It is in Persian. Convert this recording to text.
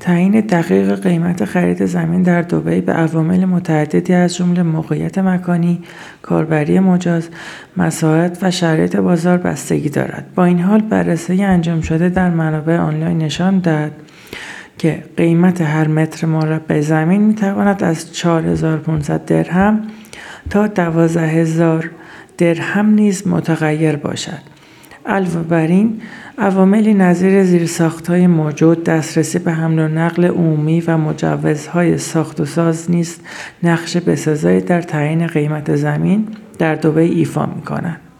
تعیین دقیق قیمت خرید زمین در دبی به عوامل متعددی از جمله موقعیت مکانی، کاربری مجاز، مساحت و شرایط بازار بستگی دارد. با این حال بررسی انجام شده در منابع آنلاین نشان داد که قیمت هر متر مربع زمین میتواند از 4500 درهم تا 12000 درهم نیز متغیر باشد. علاوه بر این، عواملی نظیر زیرساخت‌های موجود، دسترسی به حمل و نقل عمومی و مجوزهای ساخت و ساز نیز نقش بسزایی در تعیین قیمت زمین در دبی ایفا می‌کنند.